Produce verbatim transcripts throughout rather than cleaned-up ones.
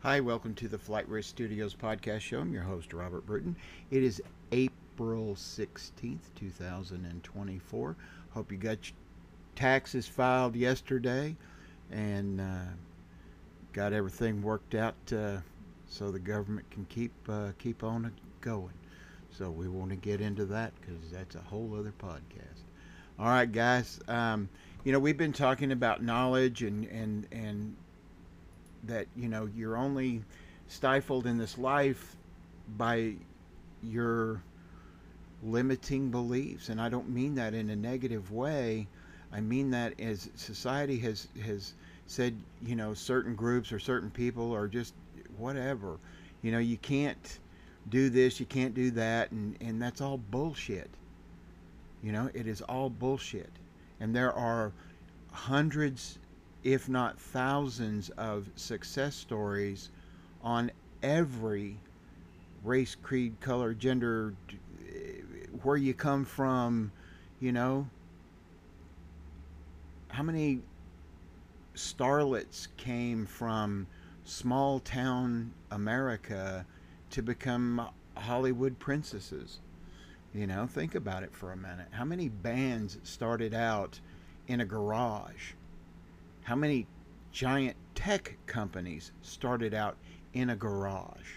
Hi, welcome to the Flight Risk Studios podcast show. I'm your host, Robert Bruton. It is April sixteenth, two thousand twenty-four. Hope you got your taxes filed yesterday and uh, got everything worked out uh, so the government can keep uh, keep on going. So we want to get into that because that's a whole other podcast. All right, guys. Um, you know, we've been talking about knowledge and, and, and that you know you're only stifled in this life by your limiting beliefs, and I don't mean that in a negative way. I mean that as society has has said, you know, certain groups or certain people or just whatever, you know, you can't do this, you can't do that, and and that's all bullshit. You know, it is all bullshit, and there are hundreds, if not thousands, of success stories on every race, creed, color, gender, where you come from. You know, how many starlets came from small town America to become Hollywood princesses? You know, think about it for a minute. How many bands started out in a garage? How many giant tech companies started out in a garage?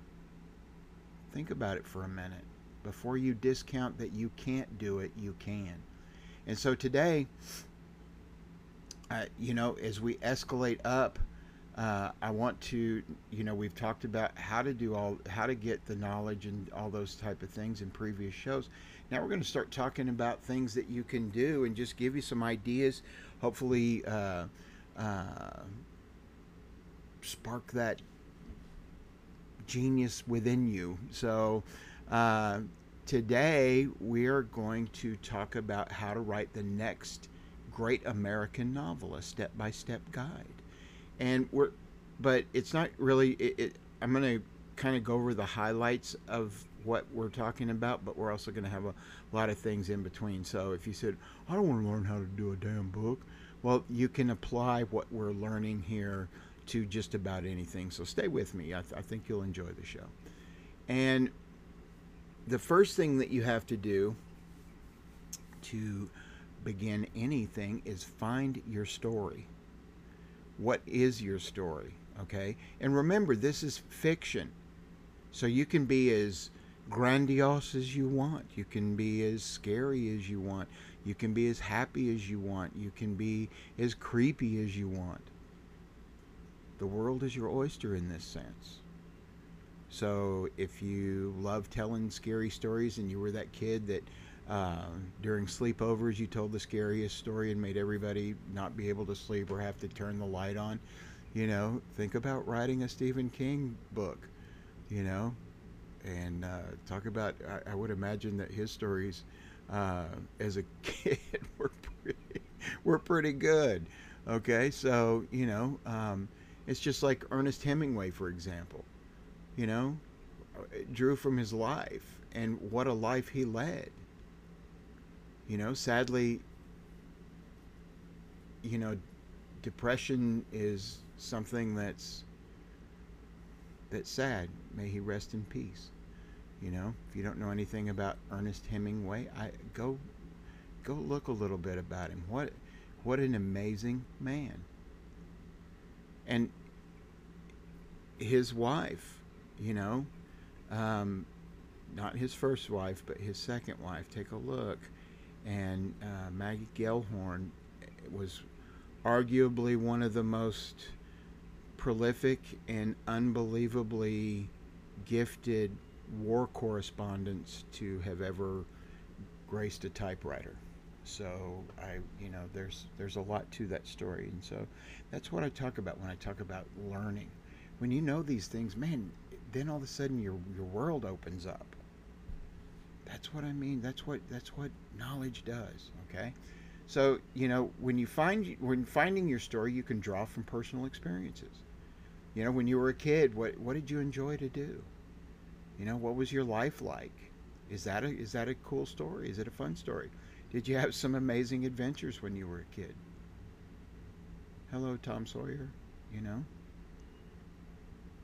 Think about it for a minute. Before you discount that you can't do it, you can. And so today, uh, you know, as we escalate up, uh, I want to, you know, we've talked about how to do all, how to get the knowledge and all those type of things in previous shows. Now we're going to start talking about things that you can do and just give you some ideas. Hopefully, uh, uh, spark that genius within you. So, uh, today we are going to talk about how to write the next great American novel, a step by step guide. And we're, but it's not really, it, it, I'm going to kind of go over the highlights of what we're talking about, but we're also going to have a lot of things in between. So if you said, I don't want to learn how to do a damn book, well, you can apply what we're learning here to just about anything. So stay with me. I, th- I think you'll enjoy the show. And the first thing that you have to do to begin anything is find your story. What is your story? Okay? And remember, this is fiction. So you can be as grandiose as you want. You can be as scary as you want. You can be as happy as you want. You can be as creepy as you want. The world is your oyster in this sense. So if you love telling scary stories and you were that kid that uh, during sleepovers you told the scariest story and made everybody not be able to sleep or have to turn the light on, you know, think about writing a Stephen King book, you know, and uh, talk about, I, I would imagine that his stories uh, as a kid were pretty, were pretty good. Okay, so, you know, um, it's just like Ernest Hemingway, for example, you know, drew from his life and what a life he led. You know, sadly, you know, depression is something that's that's sad. May he rest in peace. You know, if you don't know anything about Ernest Hemingway, I go go look a little bit about him. What what an amazing man. And his wife, you know, um, not his first wife, but his second wife. Take a look, and uh, Maggie Gellhorn was arguably one of the most prolific and unbelievably gifted war correspondents to have ever graced a typewriter. So I, you know, there's there's a lot to that story, and so that's what I talk about when I talk about learning. When you know these things, man, then all of a sudden your your world opens up. That's what I mean. That's what that's what knowledge does. Okay, so you know when you find when finding your story, you can draw from personal experiences. You know, when you were a kid, what what did you enjoy to do? You know, what was your life like? Is that a is that a cool story? Is it a fun story? Did you have some amazing adventures when you were a kid? Hello, Tom Sawyer. You know,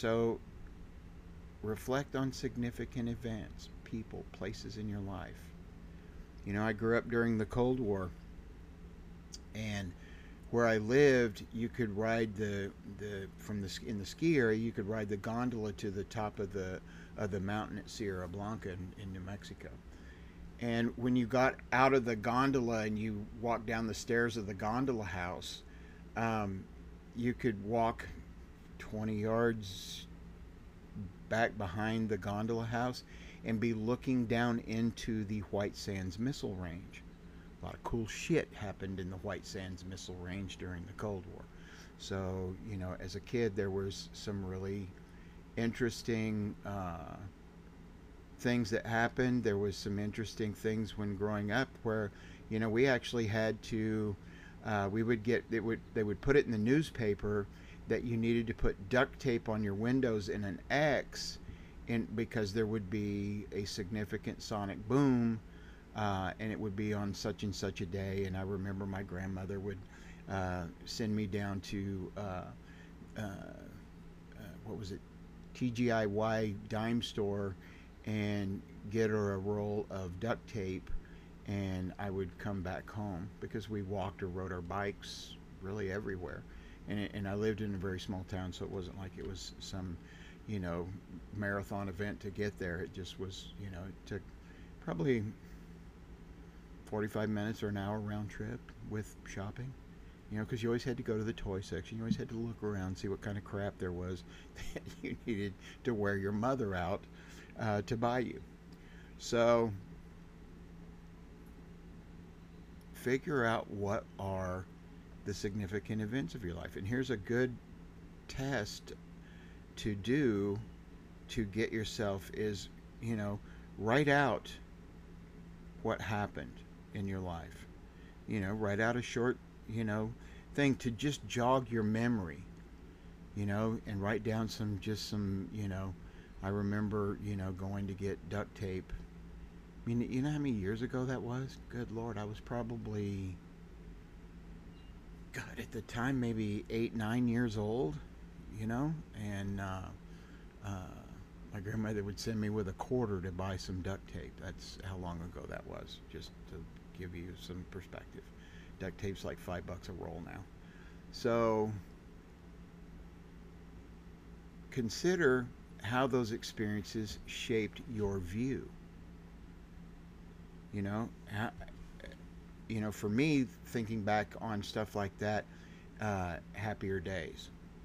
So reflect on significant events, people, places in your life. You know, I grew up during the Cold War, and where I lived, you could ride the the from the in the ski area. You could ride the gondola to the top of the of the mountain at Sierra Blanca in, in New Mexico. And when you got out of the gondola and you walked down the stairs of the gondola house, um, you could walk twenty yards back behind the gondola house and be looking down into the White Sands Missile Range. A lot of cool shit happened in the White Sands Missile Range during the Cold War. So, you know, as a kid, there was some really interesting uh, things that happened. There was some interesting things when growing up where, you know, we actually had to, uh, we would get, it would, they would put it in the newspaper that you needed to put duct tape on your windows in an X in, because there would be a significant sonic boom, uh, and it would be on such and such a day. And I remember my grandmother would uh, send me down to, uh, uh, uh, what was it, T G I Y dime store and get her a roll of duct tape, and I would come back home because we walked or rode our bikes really everywhere. And, and I lived in a very small town, so it wasn't like it was some, you know, marathon event to get there. It just was, you know, it took probably forty-five minutes or an hour round trip with shopping. You know, because you always had to go to the toy section. You always had to look around, see what kind of crap there was that you needed to wear your mother out uh, to buy you. So figure out what are the significant events of your life. And here's a good test to do to get yourself is, you know, write out what happened in your life. You know, write out a short, you know, thing to just jog your memory, you know, and write down some, just some, you know, I remember, you know, going to get duct tape. I mean, you know how many years ago that was? Good Lord, I was probably, God, at the time, maybe eight, nine years old, you know, and uh, uh, my grandmother would send me with a quarter to buy some duct tape. That's how long ago that was, just to give you some perspective. Duct tape's like five bucks a roll now. So consider how those experiences shaped your view. You know, how, you know, for me, thinking back on stuff like that, uh, happier days.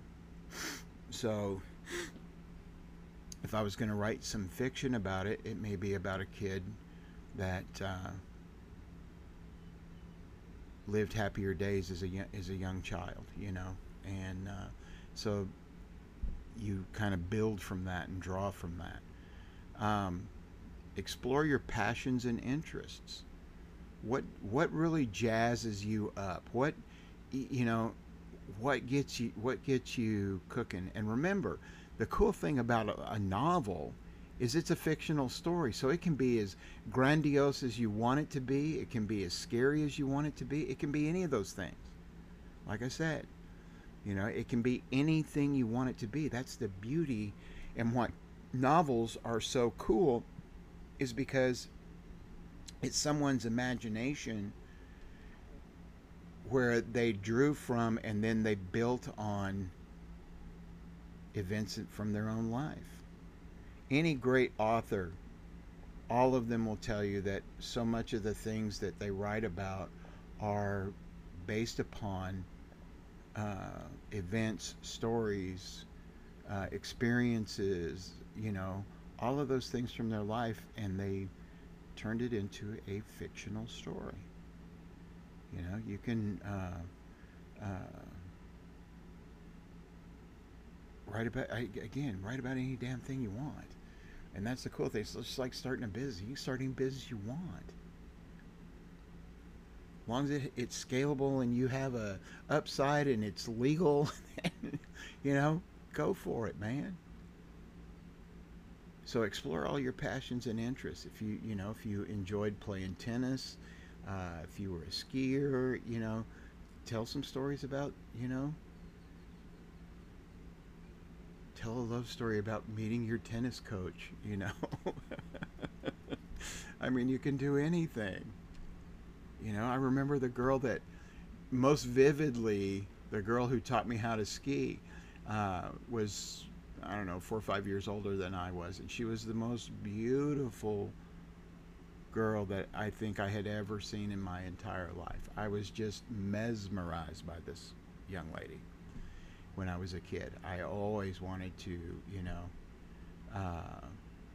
So if I was going to write some fiction about it, it may be about a kid that uh, lived happier days as a as a young child, you know, and uh, so you kind of build from that and draw from that. Um, explore your passions and interests. What what really jazzes you up? What you know, what gets you what gets you cooking? And remember, the cool thing about a, a novel is it's a fictional story, so it can be as grandiose as you want it to be. It can be as scary as you want it to be. It can be any of those things. Like I said, you know, it can be anything you want it to be. That's the beauty, and what novels are so cool is because it's someone's imagination where they drew from and then they built on events from their own life. Any great author, all of them will tell you that so much of the things that they write about are based upon uh, events, stories, uh, experiences, you know, all of those things from their life, and they turned it into a fictional story. You know, you can uh, uh, write about, again, write about any damn thing you want. And that's the cool thing. It's just like starting a business. You can start any business you want. As long as it, it's scalable and you have a upside and it's legal, you know, go for it, man. So explore all your passions and interests. If you, you know, if you enjoyed playing tennis, uh, if you were a skier, you know, tell some stories about, you know, tell love story about meeting your tennis coach, you know. I mean, you can do anything. You know, I remember the girl that most vividly, the girl who taught me how to ski, uh, was, I don't know, four or five years older than I was. And she was the most beautiful girl that I think I had ever seen in my entire life. I was just mesmerized by this young lady when I was a kid. I always wanted to, you know, uh,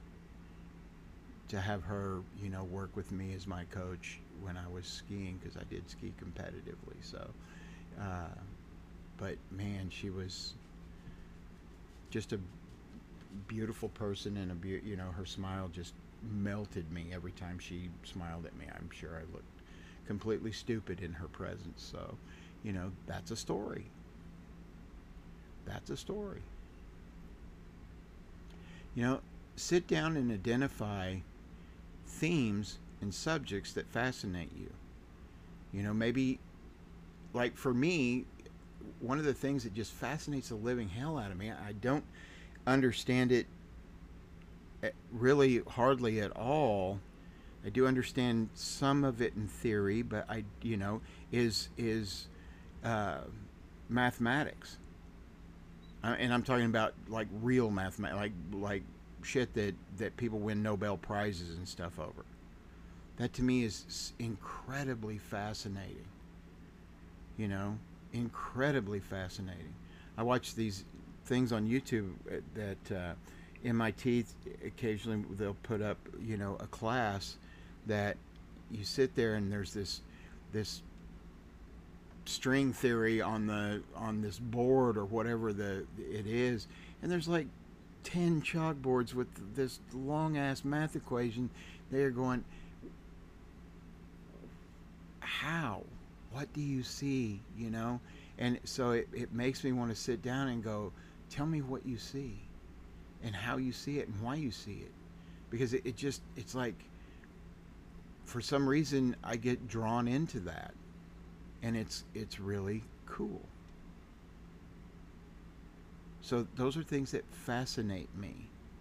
to have her, you know, work with me as my coach when I was skiing, because I did ski competitively. So, uh, but man, she was just a beautiful person, and a be- you know, her smile just melted me every time she smiled at me. I'm sure I looked completely stupid in her presence. So, you know, that's a story. That's a story. You know, sit down and identify themes and subjects that fascinate you. You know, maybe, like for me, one of the things that just fascinates the living hell out of me, I don't understand it really hardly at all. I do understand some of it in theory, but I, you know, is is uh, mathematics. Uh, and I'm talking about like real mathematics, like like shit that that people win Nobel prizes and stuff over. That to me is incredibly fascinating. You know, incredibly fascinating. I watch these things on YouTube that uh, M I T occasionally they'll put up, you know, a class that you sit there and there's this this string theory on the on this board or whatever the it is, and there's like ten chalkboards with this long ass math equation. They are going, how? What do you see? You know, and so it, it makes me want to sit down and go, tell me what you see, and how you see it, and why you see it, because it, it just it's like, for some reason I get drawn into that, and it's it's really cool. So those are things that fascinate me.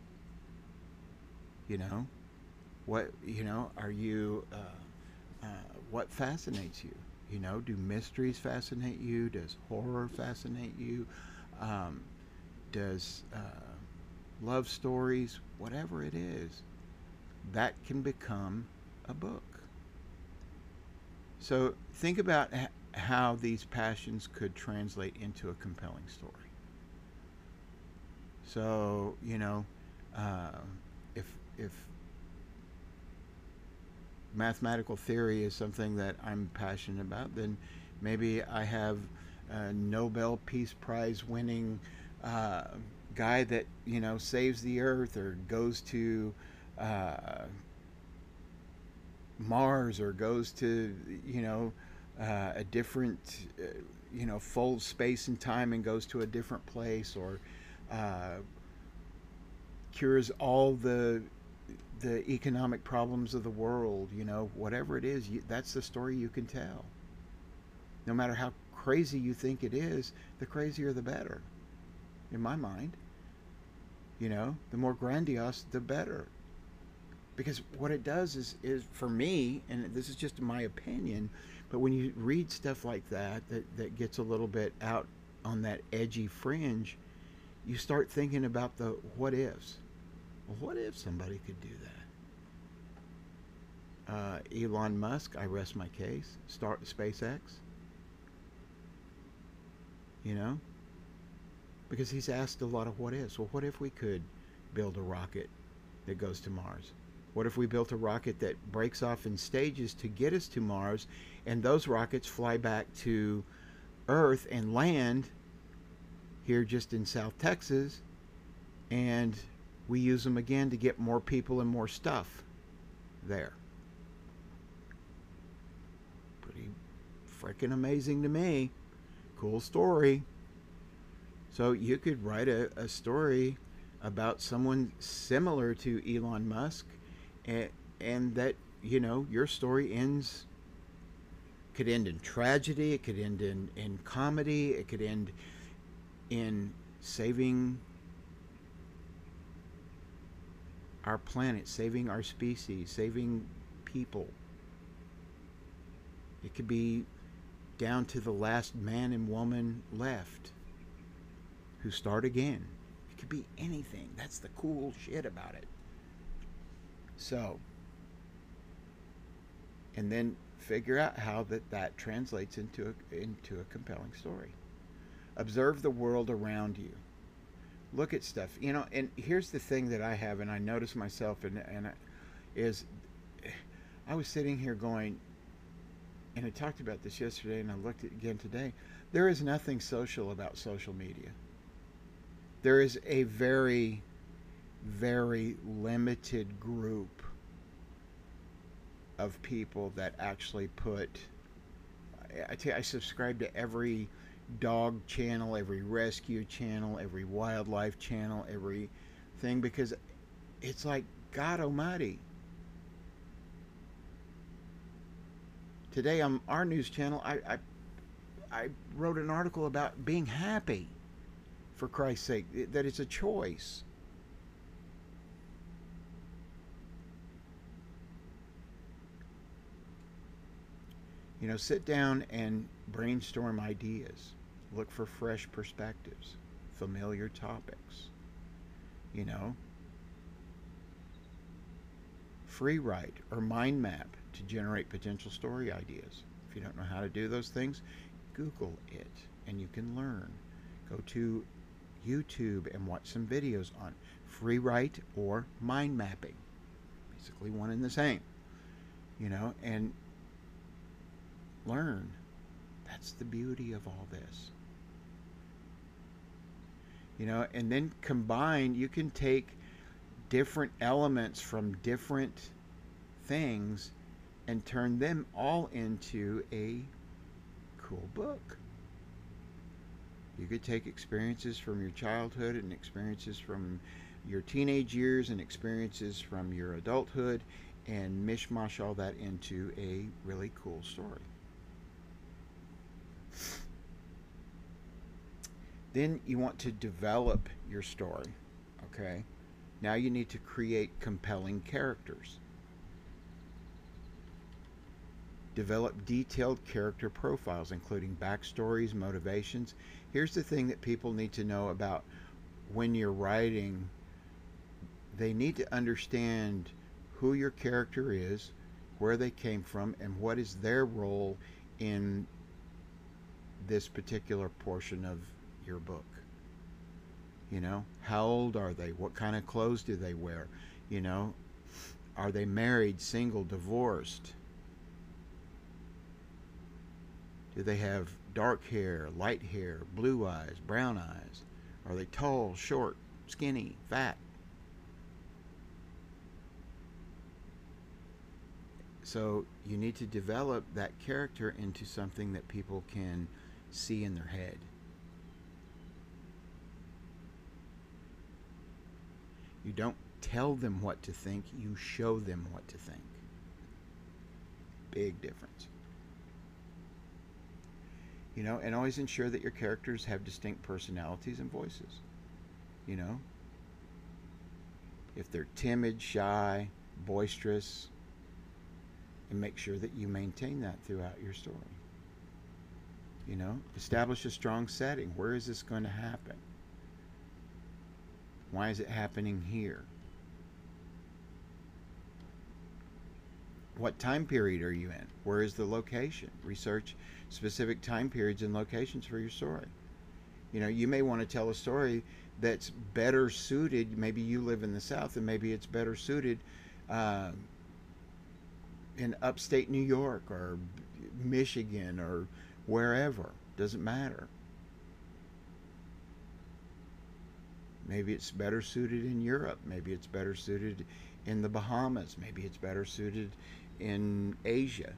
You know, what you know? Are you? Uh, uh, what fascinates you? You know, do mysteries fascinate you? Does horror fascinate you? Um, does uh, love stories? Whatever it is, that can become a book. So think about h- how these passions could translate into a compelling story. So you know, uh, if if mathematical theory is something that I'm passionate about, then maybe I have a Nobel Peace Prize winning uh, guy that, you know, saves the Earth or goes to uh, Mars or goes to, you know, uh, a different, uh, you know, folds space and time and goes to a different place, or uh, cures all the the economic problems of the world. You know, whatever it is, you, that's the story you can tell. No matter how crazy you think it is, the crazier the better, in my mind. You know, the more grandiose, the better. Because what it does is, is for me, and this is just my opinion, but when you read stuff like that, that, that gets a little bit out on that edgy fringe, you start thinking about the what ifs. Well, what if somebody could do that? Uh, Elon Musk, I rest my case. Start SpaceX, you know, because he's asked a lot of what ifs. Well, what if we could build a rocket that goes to Mars? What if we built a rocket that breaks off in stages to get us to Mars, and those rockets fly back to Earth and land here just in South Texas, and we use them again to get more people and more stuff there? Pretty freaking amazing to me. Cool story. So you could write a, a story about someone similar to Elon Musk, and, and that, you know, your story ends, could end in tragedy, it could end in, in comedy, it could end in saving our planet, saving our species, saving people. It could be down to the last man and woman left who start again. It could be anything. That's the cool shit about it. So, and then figure out how that, that translates into a, into a compelling story. Observe the world around you. Look at stuff. You know, and here's the thing that I have, and I notice myself, and, and I, is I was sitting here going, and I talked about this yesterday, and I looked at it again today. There is nothing social about social media. There is a very, very limited group of people that actually put. I, tell you, I subscribe to every dog channel, every rescue channel, every wildlife channel, every thing, because it's like, God Almighty. Today on our news channel, I, I I wrote an article about being happy, for Christ's sake, that it's a choice. You know, sit down and brainstorm ideas. Look for fresh perspectives, familiar topics. You know, free write or mind map to generate potential story ideas. If you don't know how to do those things, Google it and you can learn. Go to YouTube and watch some videos on free write or mind mapping. Basically one and the same. You know, and learn. That's the beauty of all this. You know, and then combine, you can take different elements from different things and turn them all into a cool book. You could take experiences from your childhood and experiences from your teenage years and experiences from your adulthood and mishmash all that into a really cool story. Then you want to develop your story, okay? Now you need to create compelling characters. Develop detailed character profiles, including backstories, motivations. Here's the thing that people need to know about when you're writing. They need to understand who your character is, where they came from, and what is their role in this particular portion of your book. You know, how old are they? What kind of clothes do they wear? You know, are they married, single, divorced? Do they have dark hair, light hair, blue eyes, brown eyes? Are they tall, short, skinny, fat? So you need to develop that character into something that people can see in their head. You don't tell them what to think, you show them what to think. Big difference. You know, and always ensure that your characters have distinct personalities and voices. You know, if they're timid, shy, boisterous, and make sure that you maintain that throughout your story. You know, establish a strong setting. Where is this going to happen? Why is it happening here? What time period are you in? Where is the location? Research specific time periods and locations for your story. You know, you may want to tell a story that's better suited. Maybe you live in the South, and maybe it's better suited uh, in upstate New York or Michigan or wherever. Doesn't matter. Maybe it's better suited in Europe. Maybe it's better suited in the Bahamas. Maybe it's better suited in Asia.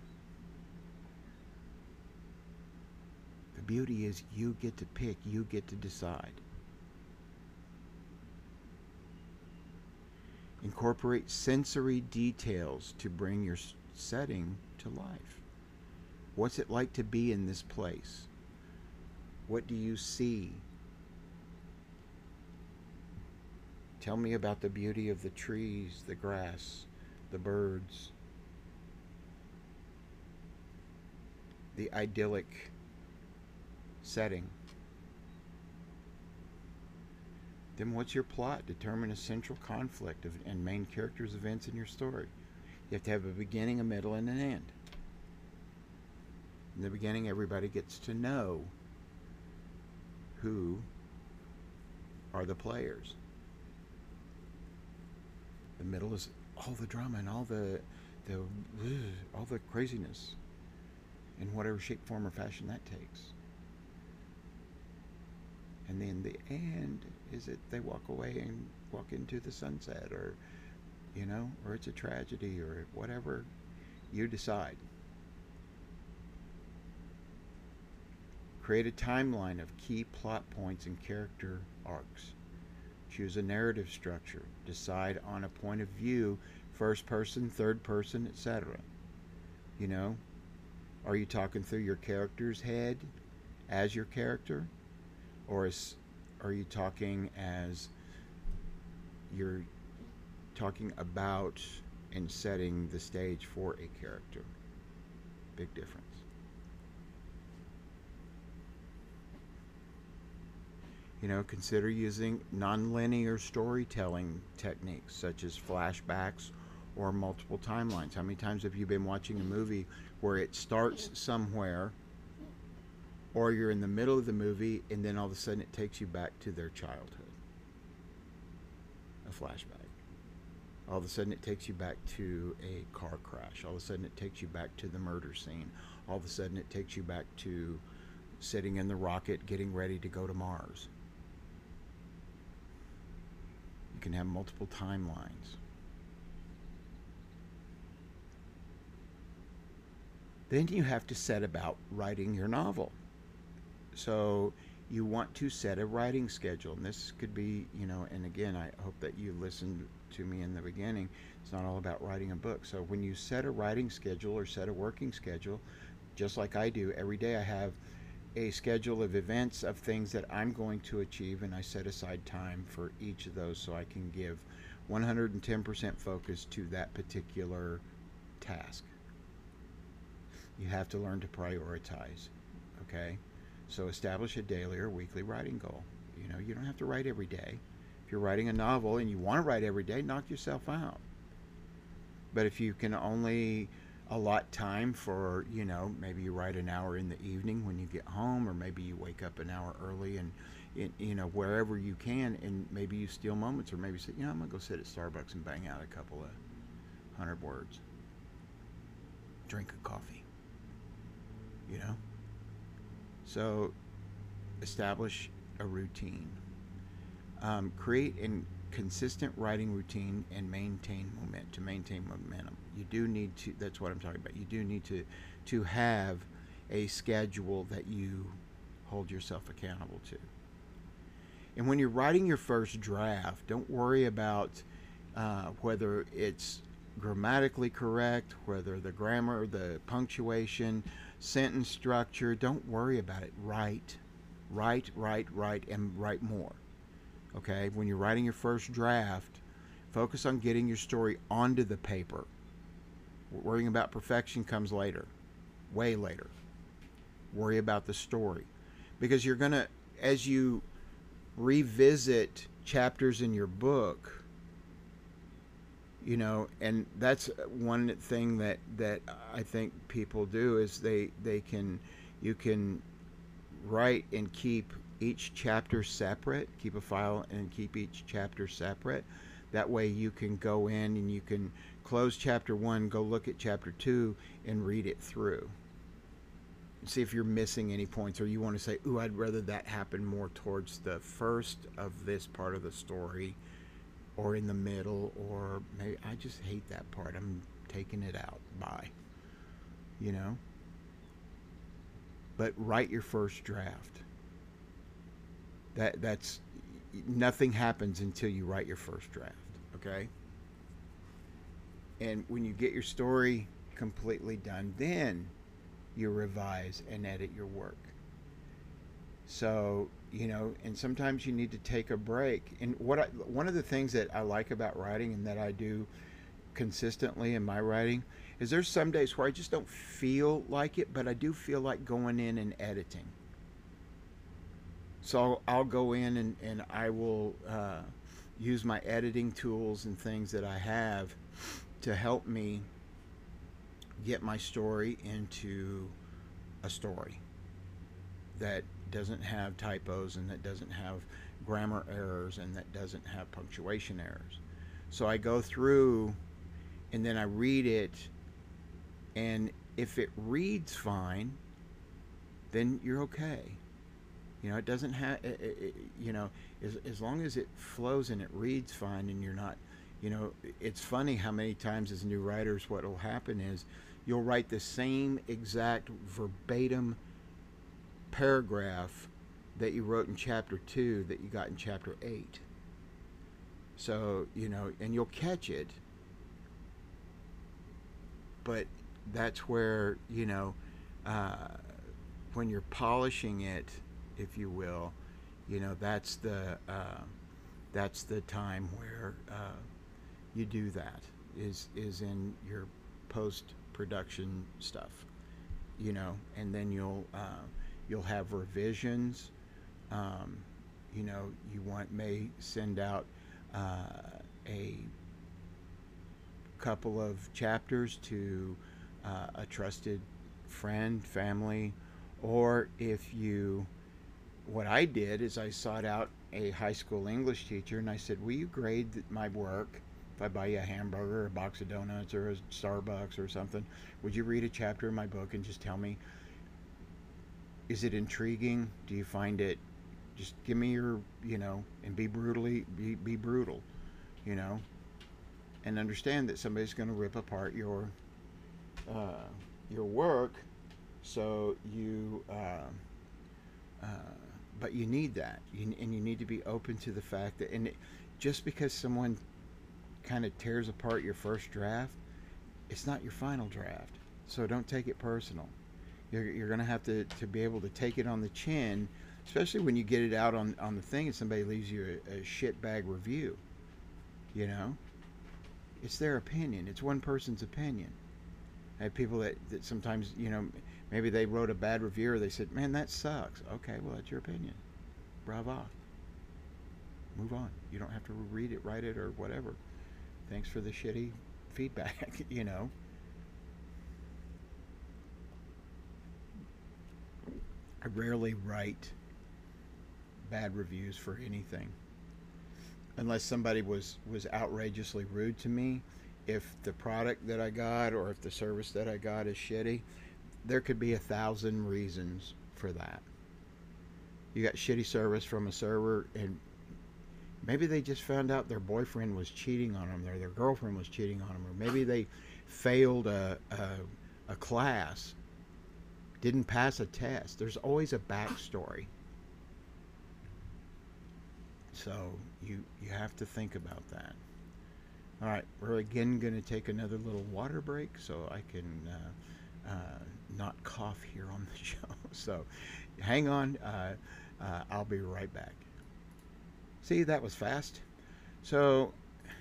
The beauty is you get to pick, you get to decide. Incorporate sensory details to bring your setting to life. What's it like to be in this place? What do you see? Tell me about the beauty of the trees, the grass, the birds, the idyllic setting. Then what's your plot? Determine a central conflict of, and main characters' events in your story. You have to have a beginning, a middle, and an end. In the beginning, everybody gets to know who are the players. The middle is all the drama and all the the all the craziness in whatever shape, form, or fashion that takes. And then the end is it they walk away and walk into the sunset, or you know, or it's a tragedy, or whatever you decide. Create a timeline of key plot points and character arcs. Choose a narrative structure. Decide on a point of view, first person, third person, et cetera. You know, are you talking through your character's head as your character? Or is, are you talking as you're talking about and setting the stage for a character? Big difference. You know, consider using nonlinear storytelling techniques such as flashbacks or multiple timelines. How many times have you been watching a movie where it starts somewhere, or you're in the middle of the movie and then all of a sudden it takes you back to their childhood? A flashback. All of a sudden it takes you back to a car crash. All of a sudden it takes you back to the murder scene. All of a sudden it takes you back to sitting in the rocket getting ready to go to Mars. You can have multiple timelines. Then you have to set about writing your novel. So you want to set a writing schedule. And this could be, you know, and again, I hope that you listened to me in the beginning. It's not all about writing a book. So when you set a writing schedule or set a working schedule, just like I do, every day I have a schedule of events, of things that I'm going to achieve, and I set aside time for each of those so I can give one hundred ten percent focus to that particular task. You have to learn to prioritize, okay? So establish a daily or weekly writing goal. You know, you don't have to write every day. If you're writing a novel and you want to write every day, knock yourself out. But if you can only allot time for, you know, maybe you write an hour in the evening when you get home, or maybe you wake up an hour early, and, in, you know, wherever you can, and maybe you steal moments, or maybe say, you know, I'm going to go sit at Starbucks and bang out a couple of hundred words. Drink a coffee. You know? So establish a routine. Um, create a consistent writing routine and maintain momentum. To maintain momentum, you do need to. That's what I'm talking about. You do need to to have a schedule that you hold yourself accountable to. And when you're writing your first draft, don't worry about uh, whether it's grammatically correct, whether the grammar, the punctuation, sentence structure. Don't worry about it. Write, write, write, write, and write more. Okay? When you're writing your first draft, focus on getting your story onto the paper. Worrying about perfection comes later, way later. Worry about the story. Because you're going to, as you revisit chapters in your book, you know, and that's one thing that, that I think people do is they, they can, you can write and keep each chapter separate, keep a file and keep each chapter separate. That way you can go in and you can close chapter one, go look at chapter two, and read it through. See if you're missing any points, or you want to say, ooh, I'd rather that happen more towards the first of this part of the story, or in the middle, or maybe I just hate that part. I'm taking it out. Bye. You know? But write your first draft. That that's nothing happens until you write your first draft, okay? And when you get your story completely done, then you revise and edit your work. So, you know, and sometimes you need to take a break. And what I, one of the things that I like about writing and that I do consistently in my writing is there's some days where I just don't feel like it, but I do feel like going in and editing. So I'll, I'll go in and, and I will uh, use my editing tools and things that I have to help me get my story into a story that doesn't have typos and that doesn't have grammar errors and that doesn't have punctuation errors. So I go through and then I read it, and if it reads fine, then you're okay. You know, it doesn't have, it, it, you know, as, as long as it flows and it reads fine and you're not, you know, it's funny how many times as new writers what will happen is you'll write the same exact verbatim paragraph that you wrote in chapter two that you got in chapter eight. So, you know, and you'll catch it, but that's where, you know, uh, when you're polishing it, if you will, you know, that's the uh, that's the time where uh, you do that is is in your post production stuff, you know, and then you'll uh, you'll have revisions. Um, you know, you want may send out uh, a couple of chapters to uh, a trusted friend, family, or if you, what I did is I sought out a high school English teacher and I said, will you grade my work? If I buy you a hamburger, or a box of donuts, or a Starbucks or something, would you read a chapter in my book and just tell me, is it intriguing? Do you find it, just give me your, you know, and be brutally, be, be brutal, you know, and understand that somebody's going to rip apart your, uh, your work. So you, uh, uh, but you need that, you, and you need to be open to the fact that, and it, just because someone kind of tears apart your first draft, it's not your final draft. So don't take it personal. You're, you're going to have to, to be able to take it on the chin, especially when you get it out on, on the thing and somebody leaves you a, a shit bag review. You know, it's their opinion. It's one person's opinion. I have people that, that sometimes, you know, maybe they wrote a bad review or they said, man, that sucks. Okay, well, that's your opinion. Bravo. Move on. You don't have to read it, write it, or whatever. Thanks for the shitty feedback, you know. I rarely write bad reviews for anything. Unless somebody was, was outrageously rude to me. If the product that I got or if the service that I got is shitty, there could be a thousand reasons for that. You got shitty service from a server, and maybe they just found out their boyfriend was cheating on them, or their girlfriend was cheating on them, or maybe they failed a, a, a class, didn't pass a test. There's always a backstory. So you, you have to think about that. All right, we're again going to take another little water break so I can uh, uh, not cough here on the show. So hang on. Uh, uh, I'll be right back. See, that was fast. So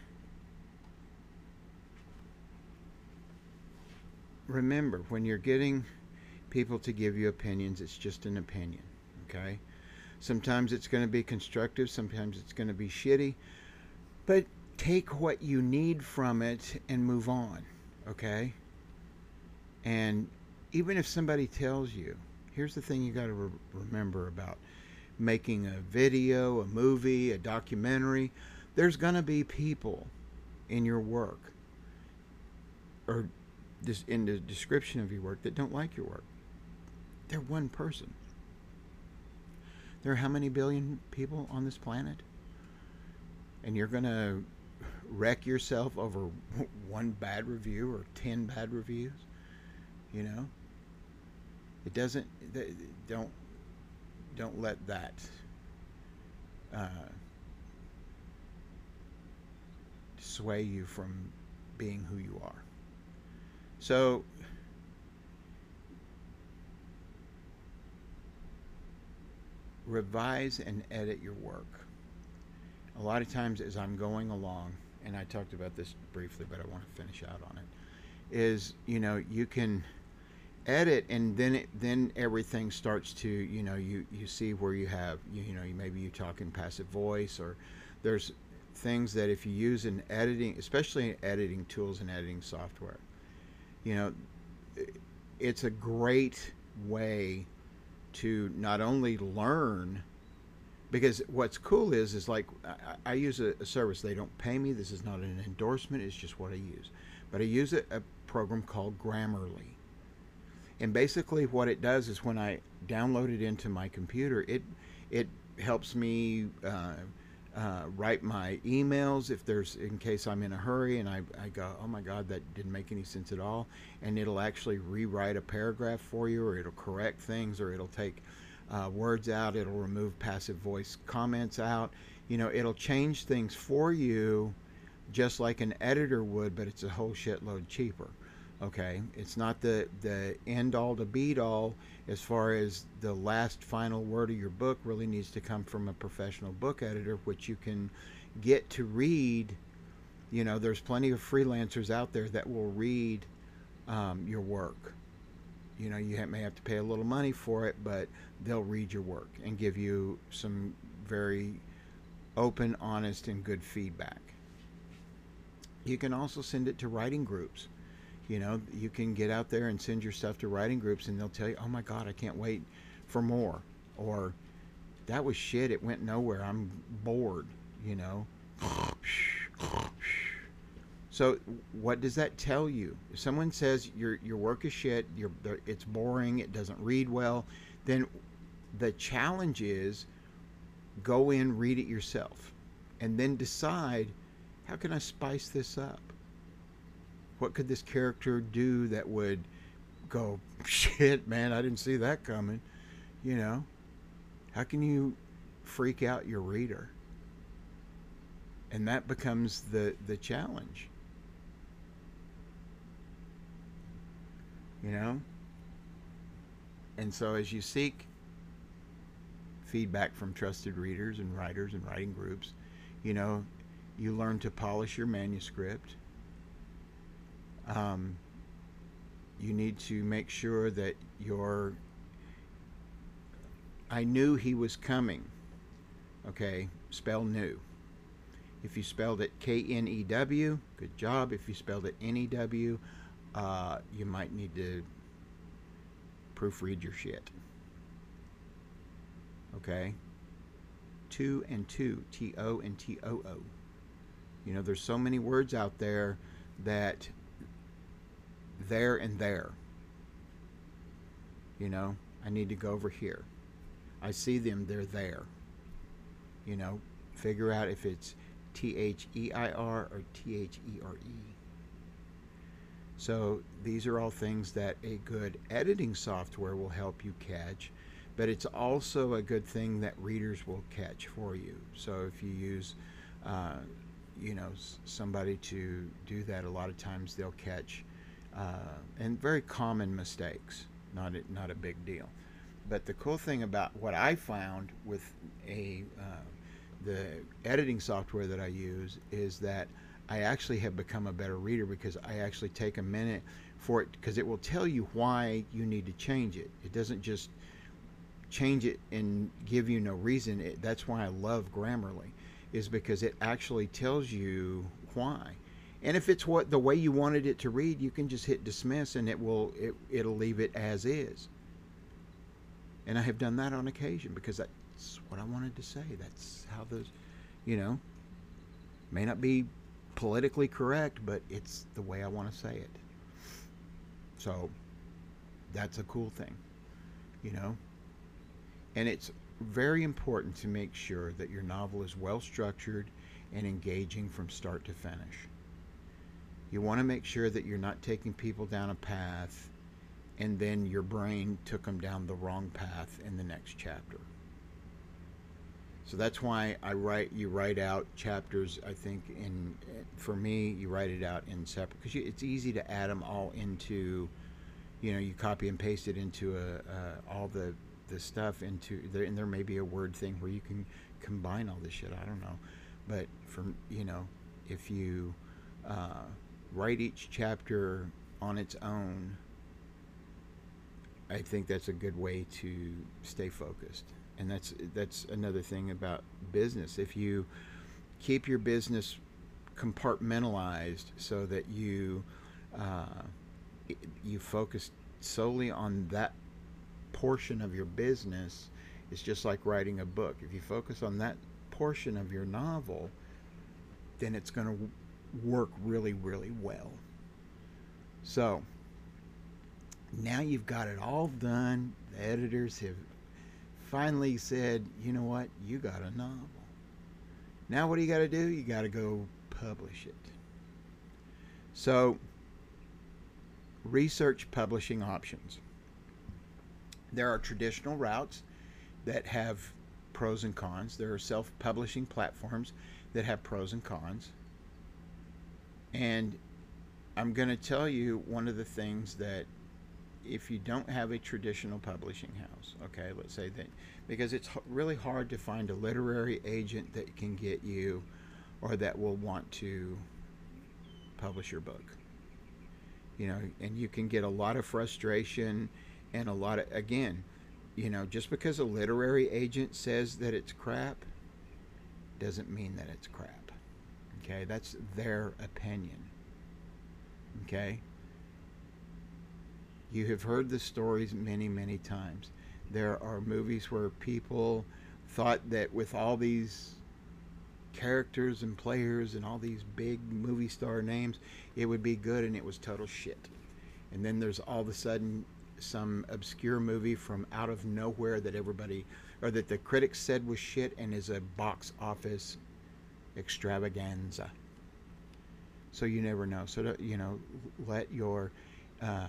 remember, when you're getting people to give you opinions, it's just an opinion, okay? Sometimes it's going to be constructive, sometimes it's going to be shitty, but take what you need from it and move on, okay? And even if somebody tells you, here's the thing you got to re- remember about making a video, a movie, a documentary, there's going to be people in your work or this in the description of your work that don't like your work. They're one person. There are how many billion people on this planet? And you're going to wreck yourself over one bad review or ten bad reviews? You know? It doesn't, don't, don't let that uh, sway you from being who you are. So, revise and edit your work. A lot of times, as I'm going along, and I talked about this briefly, but I want to finish out on it, is, you know, you can edit, and then it, then everything starts to, you know, you you see where you have, you, you know, you, maybe you talk in passive voice, or there's things that if you use in editing, especially in editing tools and editing software, you know, it's a great way to not only learn, because what's cool is is like I, I use a, a service. They don't pay me. This is not an endorsement. It's just what I use. But I use a, a program called Grammarly, and basically what it does is when I download it into my computer, it it helps me uh, uh, write my emails if there's, in case I'm in a hurry and I, I go, oh my God, that didn't make any sense at all, and it'll actually rewrite a paragraph for you, or it'll correct things, or it'll take uh, words out, it'll remove passive voice comments out, you know, it'll change things for you just like an editor would, but it's a whole shitload cheaper. Okay, it's not the the end all to beat all as far as the last final word of your book really needs to come from a professional book editor, which you can get to read. You know, there's plenty of freelancers out there that will read um, your work. You know, you may have to pay a little money for it, but they'll read your work and give you some very open, honest, and good feedback. You can also send it to writing groups. You know, you can get out there and send your stuff to writing groups, and they'll tell you, oh my God, I can't wait for more. Or, that was shit, it went nowhere, I'm bored, you know. So what does that tell you? If someone says your your work is shit, your it's boring, it doesn't read well, then the challenge is go in, read it yourself, and then decide, how can I spice this up? What could this character do that would go, shit, man, I didn't see that coming? You know, how can you freak out your reader? And that becomes the, the challenge. You know? And so as you seek feedback from trusted readers and writers and writing groups, you know, you learn to polish your manuscript. Um, you need to make sure that your, I knew he was coming, okay, spell new. If you spelled it K N E W, good job. If you spelled it N E W, uh, you might need to proofread your shit. Okay? Two and two, T O and T O O. You know, there's so many words out there that there and there. You know, I need to go over here. I see them, they're there. You know, figure out if it's T H E I R or T H E R E. So these are all things that a good editing software will help you catch, but it's also a good thing that readers will catch for you. So if you use, uh, you know, somebody to do that, a lot of times they'll catch, uh, and very common mistakes, not a, not a big deal. But the cool thing about what I found with a uh, the editing software that I use is that I actually have become a better reader, because I actually take a minute for it, because it will tell you why you need to change it. It doesn't just change it and give you no reason. It, that's why I love Grammarly, is because it actually tells you why. And if it's what the way you wanted it to read, you can just hit dismiss, and it will it, it'll leave it as is. And I have done that on occasion, because that's what I wanted to say. That's how those, you know, may not be politically correct, but it's the way I want to say it. So that's a cool thing, you know. And it's very important to make sure that your novel is well structured and engaging from start to finish. You want to make sure that you're not taking people down a path and then your brain took them down the wrong path in the next chapter. So that's why I write, you write out chapters, I think, in, for me, you write it out in separate, because it's easy to add them all into, you know, you copy and paste it into a, uh, all the this stuff into there, and there may be a word thing where you can combine all this shit. I don't know, but from you know, if you uh, write each chapter on its own, I think that's a good way to stay focused. And that's that's another thing about business. If you keep your business compartmentalized so that you uh, you focus solely on that portion of your business, it's just like writing a book. If you focus on that portion of your novel, then it's going to work really, really well. So now you've got it all done. The editors have finally said, you know what, you got a novel. Now what do you got to do? You got to go publish it. So research publishing options. There are traditional routes that have pros and cons. There are self-publishing platforms that have pros and cons. And I'm going to tell you one of the things that if you don't have a traditional publishing house, okay, let's say that, because it's really hard to find a literary agent that can get you or that will want to publish your book. You know, and you can get a lot of frustration and a lot of, again, you know, just because a literary agent says that it's crap doesn't mean that it's crap. Okay, that's their opinion. Okay? You have heard the stories many, many times. There are movies where people thought that with all these characters and players and all these big movie star names, it would be good, and it was total shit. And then there's all of a sudden some obscure movie from out of nowhere that everybody, or that the critics said was shit and is a box office extravaganza. So you never know. So, you know, let your... Uh,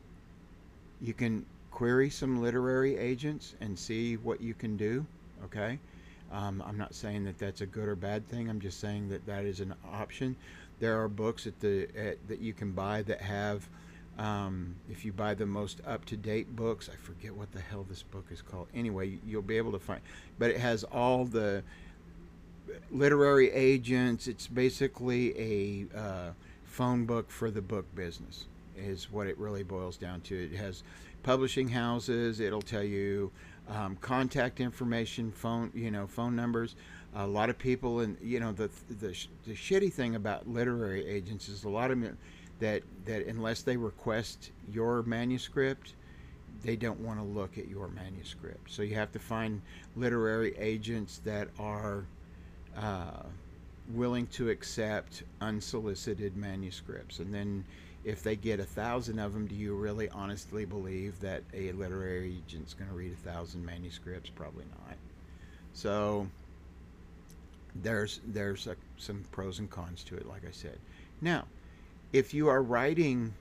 you can query some literary agents and see what you can do, okay? Um, I'm not saying that that's a good or bad thing. I'm just saying that that is an option. There are books at the at, that you can buy that have, um, if you buy the most up-to-date books, I forget what the hell this book is called. Anyway, you'll be able to find, but it has all the literary agents. It's basically a uh, phone book for the book business, is what it really boils down to. It has publishing houses. It'll tell you um, contact information, phone, you know, phone numbers. A lot of people, and you know, the the the shitty thing about literary agents is a lot of them that that unless they request your manuscript, they don't want to look at your manuscript. So you have to find literary agents that are uh, willing to accept unsolicited manuscripts, and then if they get a thousand of them, do you really honestly believe that a literary agent's going to read a thousand manuscripts? Probably not. So there's there's a, some pros and cons to it, like I said. Now, if you are writing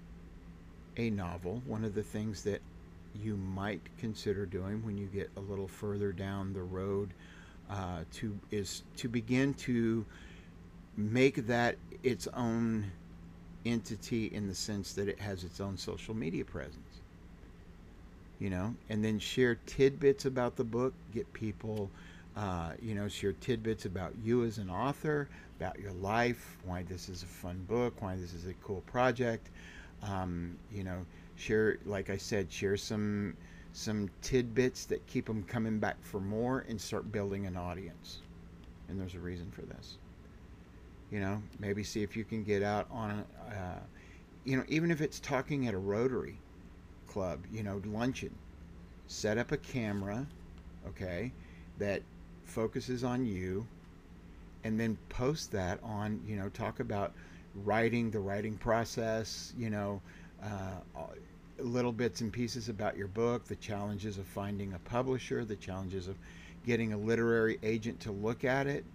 a novel, one of the things that you might consider doing when you get a little further down the road uh, to is to begin to make that its own entity, in the sense that it has its own social media presence, you know, and then share tidbits about the book, get people, uh, you know, share tidbits about you as an author, about your life, why this is a fun book, why this is a cool project, um, you know, share, like I said, share some some tidbits that keep them coming back for more, and start building an audience. And there's a reason for this. You know, maybe see if you can get out on a, uh, you know, even if it's talking at a Rotary Club, you know, luncheon. Set up a camera, okay, that focuses on you, and then post that on, you know, talk about writing, the writing process, you know, uh, little bits and pieces about your book, the challenges of finding a publisher, the challenges of getting a literary agent to look at it.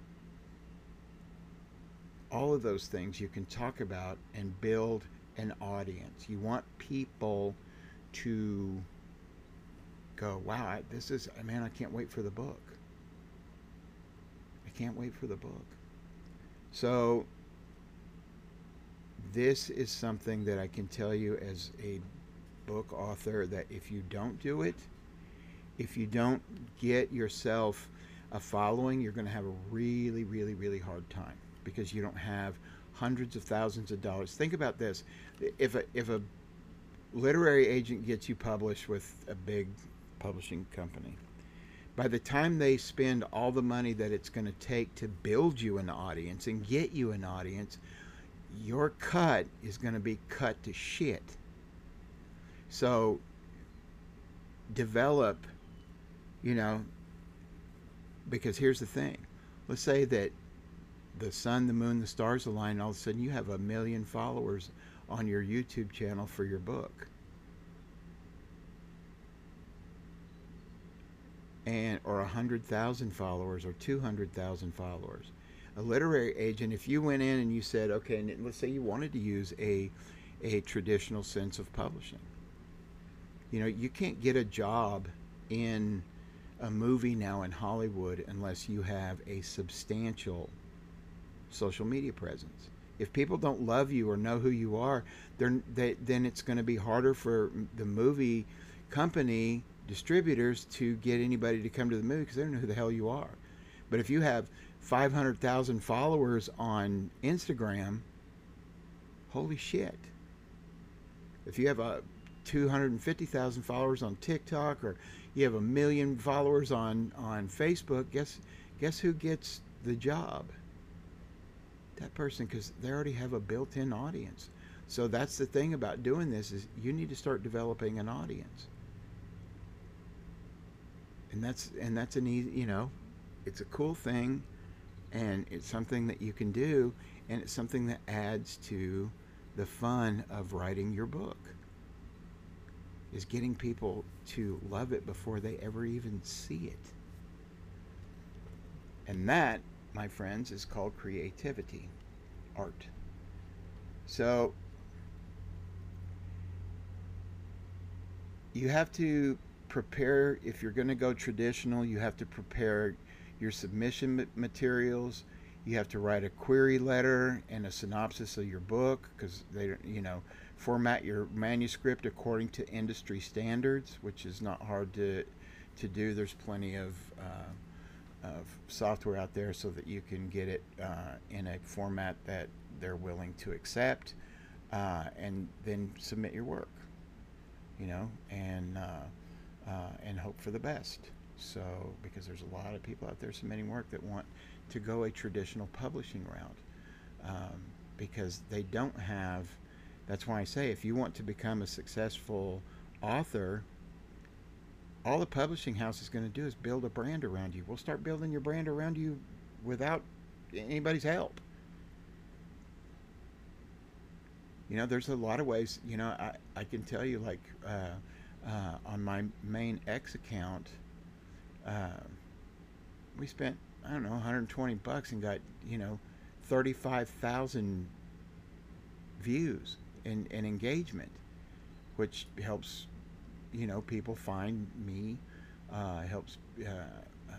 All of those things you can talk about and build an audience. You want people to go, wow, I, this is, man, I can't wait for the book. I can't wait for the book. So this is something that I can tell you as a book author, that if you don't do it, If you don't get yourself a following, you're going to have a really, really, really hard time because you don't have hundreds of thousands of dollars. Think about this: if a if a literary agent gets you published with a big publishing company, by the time they spend all the money that it's going to take to build you an audience and get you an audience, your cut is going to be cut to shit. So develop, you know, because here's the thing. Let's say that the sun, the moon, the stars align, and all of a sudden you have a million followers on your YouTube channel for your book. And or a hundred thousand followers or two hundred thousand followers. A literary agent, if you went in and you said, okay, let's say you wanted to use a a traditional sense of publishing. You know, you can't get a job in a movie now in Hollywood unless you have a substantial social media presence. If people don't love you or know who you are, they, then it's going to be harder for the movie company distributors to get anybody to come to the movie because they don't know who the hell you are. But if you have five hundred thousand followers on Instagram, holy shit. If you have a two hundred fifty thousand followers on TikTok, or you have a million followers on, on Facebook, guess guess who gets the job? That person, because they already have a built-in audience. So that's the thing about doing this, is you need to start developing an audience. And that's and that's an easy, you know, it's a cool thing, and it's something that you can do, and it's something that adds to the fun of writing your book. Is getting people to love it before they ever even see it. And that, my friends, is called creativity, art. So you have to prepare. If you're going to go traditional, you have to prepare your submission materials. You have to write a query letter and a synopsis of your book, because they, you know, format your manuscript according to industry standards, which is not hard to to do. There's plenty of uh, of software out there so that you can get it uh, in a format that they're willing to accept, uh, and then submit your work, you know, and uh, uh, and hope for the best. So, because there's a lot of people out there submitting work that want to go a traditional publishing route, um, because they don't have. That's why I say, if you want to become a successful author, all the publishing house is going to do is build a brand around you. We'll start building your brand around you without anybody's help. You know, there's a lot of ways. You know, I, I can tell you, like, uh, uh, on my main X account, uh, we spent, I don't know, one hundred twenty bucks and got, you know, thirty-five thousand views and, and engagement, which helps, you know, people find me, uh, helps uh, uh,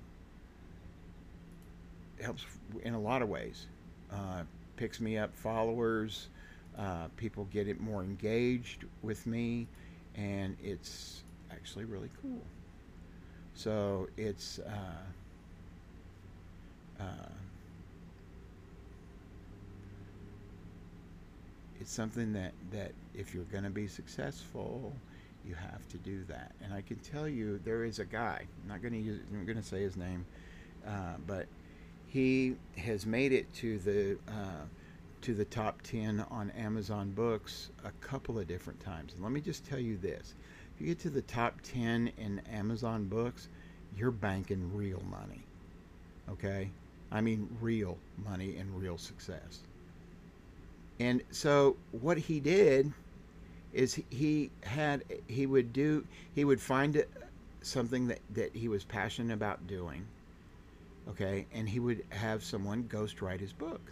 helps in a lot of ways. Uh, picks me up followers, uh, people get it more engaged with me, and it's actually really cool. So it's uh, uh, it's something that, that if you're going to be successful, you have to do that. And I can tell you, there is a guy, I'm not going to use, I'm going to say his name, uh, but he has made it to the uh, to the top ten on Amazon Books a couple of different times. And let me just tell you this: if you get to the top ten in Amazon Books, you're banking real money. Okay, I mean real money and real success. And so what he did is he had he would do he would find something that, that he was passionate about doing, okay, and he would have someone ghostwrite his book.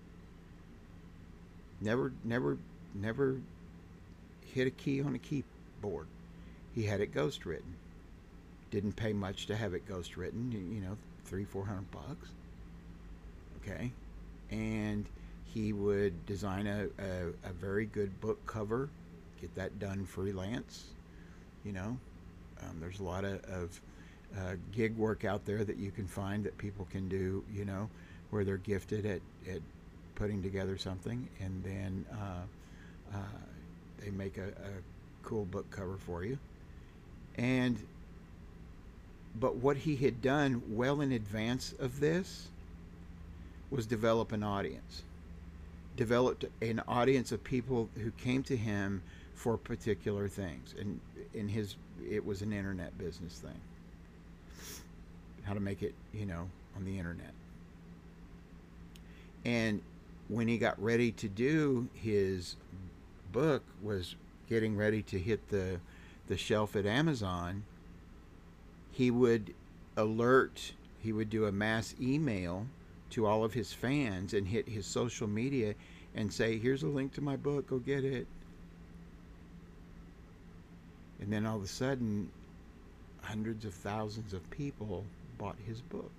Never never never hit a key on a keyboard. He had it ghostwritten. Didn't pay much to have it ghostwritten, you know, three, four hundred bucks. Okay. And he would design a, a, a very good book cover, get that done freelance, you know, Um, there's a lot of, of uh, gig work out there that you can find that people can do, you know, where they're gifted at, at putting together something, and then uh, uh, they make a, a cool book cover for you. And but what he had done well in advance of this was develop an audience, developed an audience of people who came to him for particular things. And in his, it was an internet business thing, how to make it, you know, on the internet. And when he got ready to do his book, was getting ready to hit the the shelf at Amazon, he would alert, he would do a mass email to all of his fans and hit his social media and say, here's a link to my book, go get it. And then all of a sudden, hundreds of thousands of people bought his book.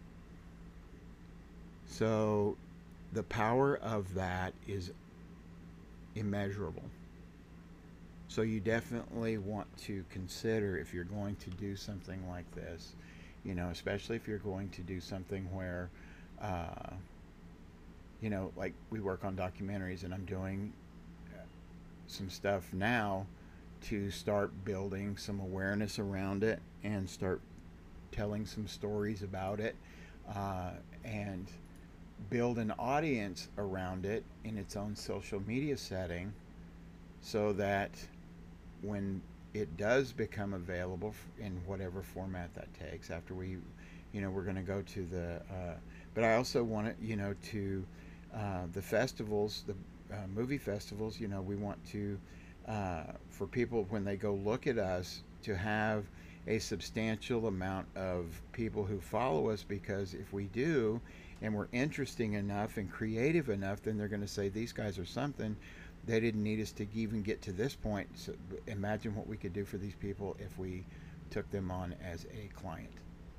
So the power of that is immeasurable. So you definitely want to consider, if you're going to do something like this, you know, especially if you're going to do something where, uh, you know, like we work on documentaries, and I'm doing some stuff now to start building some awareness around it and start telling some stories about it, uh, and build an audience around it in its own social media setting, so that when it does become available in whatever format that takes, after we, you know, we're going to go to the, uh, but I also want it, you know, to uh, the festivals, the uh, movie festivals, you know, we want to, uh, for people when they go look at us, to have a substantial amount of people who follow us, because if we do, and we're interesting enough and creative enough, then they're going to say, these guys are something. They didn't need us to even get to this point. So imagine what we could do for these people if we took them on as a client.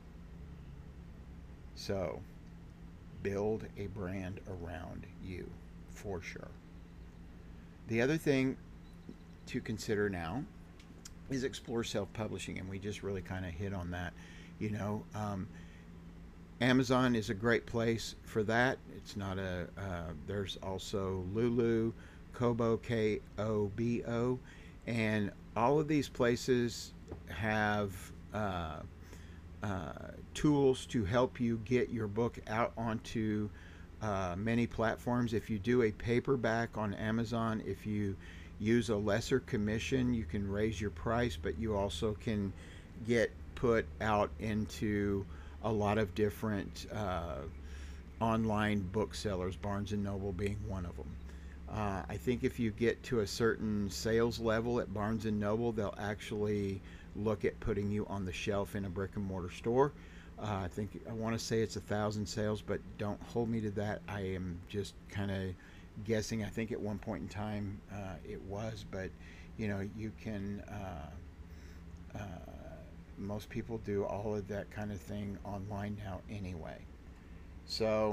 So build a brand around you, for sure. The other thing to consider now is explore self-publishing, and we just really kind of hit on that. You know, um, Amazon is a great place for that. It's not a, uh, there's also Lulu, Kobo, K O B O, and all of these places have uh, uh, tools to help you get your book out onto uh, many platforms. If you do a paperback on Amazon, if you use a lesser commission, you can raise your price, but you also can get put out into a lot of different uh, online booksellers, Barnes and Noble being one of them. Uh, I think if you get to a certain sales level at Barnes and Noble, they'll actually look at putting you on the shelf in a brick and mortar store. Uh, I think, I want to say it's a thousand sales, but don't hold me to that. I am just kind of guessing. I think at one point in time uh, it was, but you know, you can, uh, uh, most people do all of that kind of thing online now anyway. So,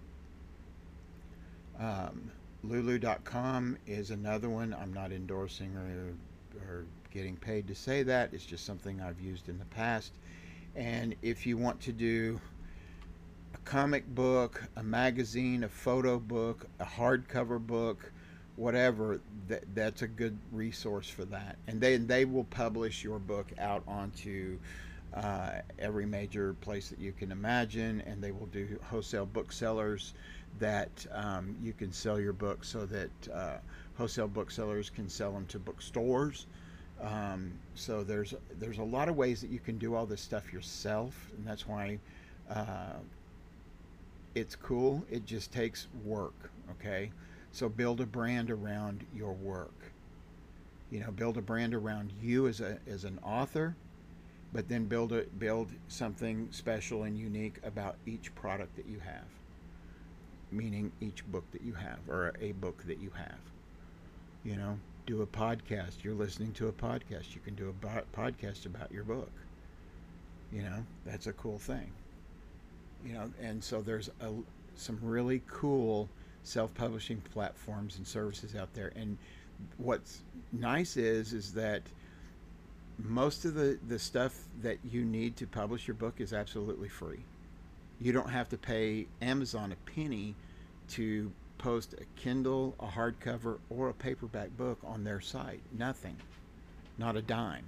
um, Lulu dot com is another one. I'm not endorsing or, or getting paid to say that. It's just something I've used in the past. And if you want to do a comic book, a magazine, a photo book, a hardcover book, whatever, that, that's a good resource for that. And then they, they will publish your book out onto uh, every major place that you can imagine, and they will do wholesale booksellers that um, you can sell your book, so that uh, wholesale booksellers can sell them to bookstores. Um, so there's there's a lot of ways that you can do all this stuff yourself, and that's why uh, it's cool. It just takes work, okay? So build a brand around your work. You know, build a brand around you as a as an author, but then build a build something special and unique about each product that you have. Meaning each book that you have, or a book that you have. You know, do a podcast. You're listening to a podcast. You can do a bo- podcast about your book. You know, that's a cool thing. You know, and so there's a, some really cool self-publishing platforms and services out there. And what's nice is, is that most of the, the stuff that you need to publish your book is absolutely free. You don't have to pay Amazon a penny to post a Kindle, a hardcover, or a paperback book on their site. Nothing. Not a dime.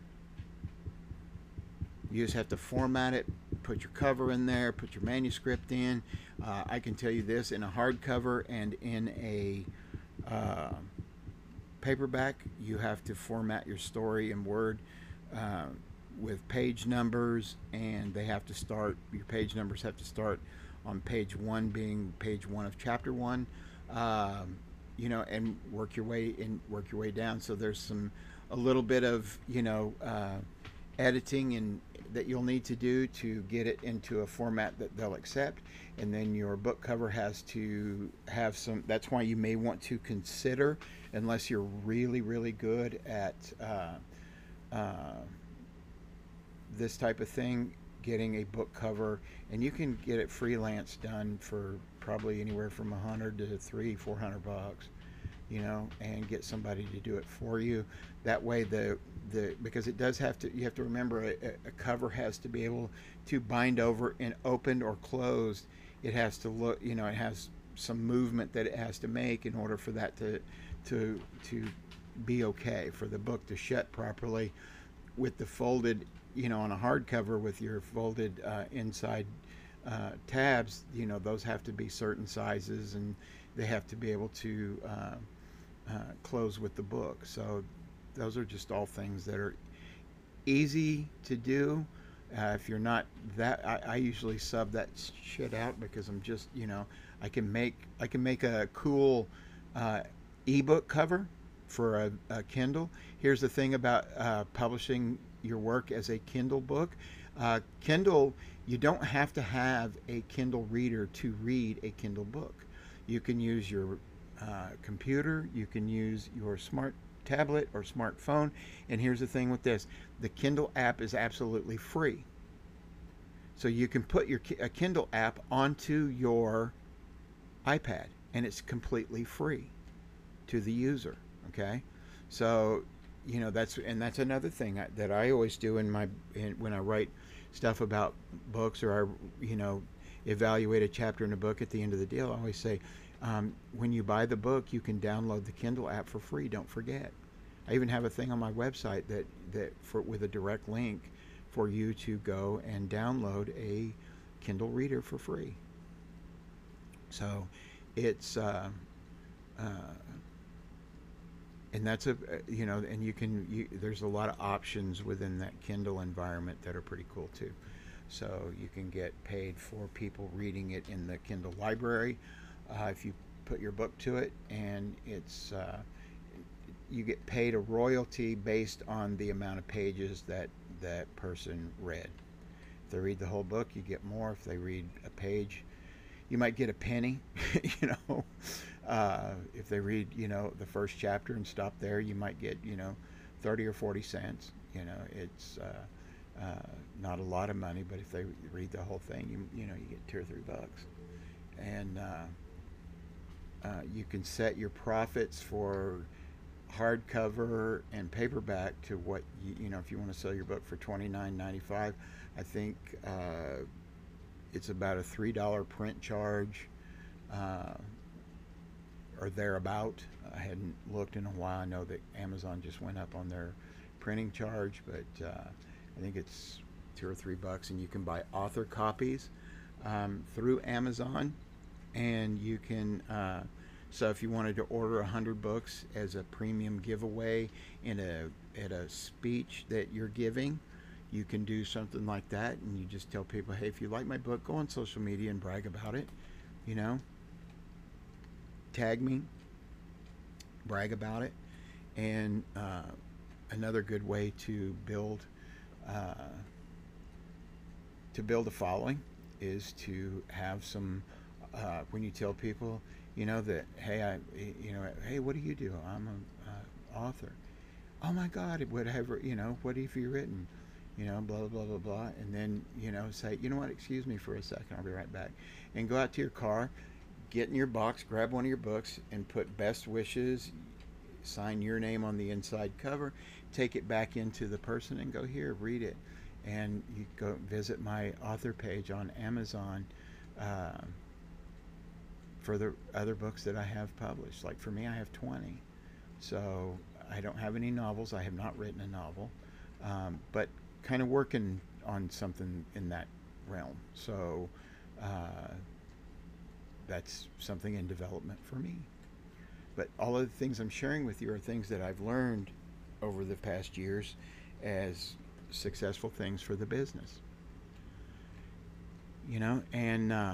You just have to format it, put your cover in there, put your manuscript in. Uh, I can tell you this, in a hardcover and in a uh, paperback, you have to format your story in Word uh, with page numbers, and they have to start, your page numbers have to start on page one being page one of chapter one, um, you know, and work your way in, work your way down. So there's some, a little bit of, you know, uh, editing and that you'll need to do to get it into a format that they'll accept. And then your book cover has to have some, that's why you may want to consider, unless you're really really good at uh, uh, this type of thing, getting a book cover. And you can get it freelance done for probably anywhere from a hundred to three four hundred bucks, you know, and get somebody to do it for you. That way the the because it does have to, you have to remember, a, a cover has to be able to bind over and opened or closed. It has to look, you know, it has some movement that it has to make in order for that to to to be okay, for the book to shut properly. With the folded, you know, on a hardcover with your folded uh, inside uh, tabs, you know, those have to be certain sizes, and they have to be able to uh, uh, close with the book. So those are just all things that are easy to do. Uh, if you're not that, I, I usually sub that shit out, because I'm just, you know, I can make I can make a cool uh, ebook cover for a, a Kindle. Here's the thing about uh, publishing your work as a Kindle book. Uh, Kindle, you don't have to have a Kindle reader to read a Kindle book. You can use your uh, computer, you can use your smart tablet or smartphone. And here's the thing with this, the Kindle app is absolutely free. So you can put your a Kindle app onto your iPad, and it's completely free to the user. Okay, so you know, that's, and that's another thing I, that I always do in my in, when I write stuff about books, or I, you know, evaluate a chapter in a book at the end of the deal. I always say, um, when you buy the book, you can download the Kindle app for free. Don't forget. I even have a thing on my website that that for with a direct link for you to go and download a Kindle reader for free. So it's uh, uh, and that's a, you know, and you can you, there's a lot of options within that Kindle environment that are pretty cool too. So you can get paid for people reading it in the Kindle library uh, if you put your book to it, and it's uh, you get paid a royalty based on the amount of pages that that person read. If they read the whole book, you get more. If they read a page, you might get a penny. you know, uh, if they read, you know, the first chapter and stop there, you might get, you know, thirty or forty cents. You know, it's uh, uh, not a lot of money, but if they read the whole thing, you you know, you get two or three bucks. And uh, uh, you can set your profits for hardcover and paperback to what you, you know, if you want to sell your book for twenty-nine ninety-five, I think uh, it's about a three dollar print charge uh, or thereabout. I hadn't looked in a while. I know that Amazon just went up on their printing charge, but uh, I think it's two or three bucks, and you can buy author copies um, through Amazon, and you can uh, so if you wanted to order a hundred books as a premium giveaway in a at a speech that you're giving, you can do something like that, and you just tell people, hey, if you like my book, go on social media and brag about it. You know, tag me, brag about it. And uh, another good way to build uh, to build a following is to have some uh, when you tell people, you know, that, hey, I, you know, hey, what do you do? I'm an uh, author. Oh my God, whatever, you know, what have you written? You know, blah, blah, blah, blah, blah. And then, you know, say, you know what, excuse me for a second, I'll be right back. And go out to your car, get in your box, grab one of your books, and put best wishes, sign your name on the inside cover, take it back into the person and go, here, read it. And you go visit my author page on Amazon uh, for the other books that I have published. Like for me, I have twenty. So I don't have any novels. I have not written a novel, um, but kind of working on something in that realm. So uh, that's something in development for me. But all of the things I'm sharing with you are things that I've learned over the past years as successful things for the business. You know, and uh,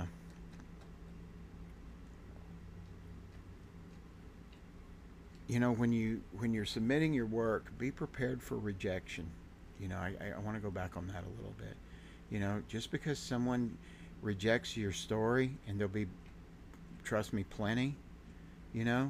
you know, when you when you're submitting your work, be prepared for rejection. You know, I, I want to go back on that a little bit. You know, just because someone rejects your story, and there'll be, trust me, plenty, you know,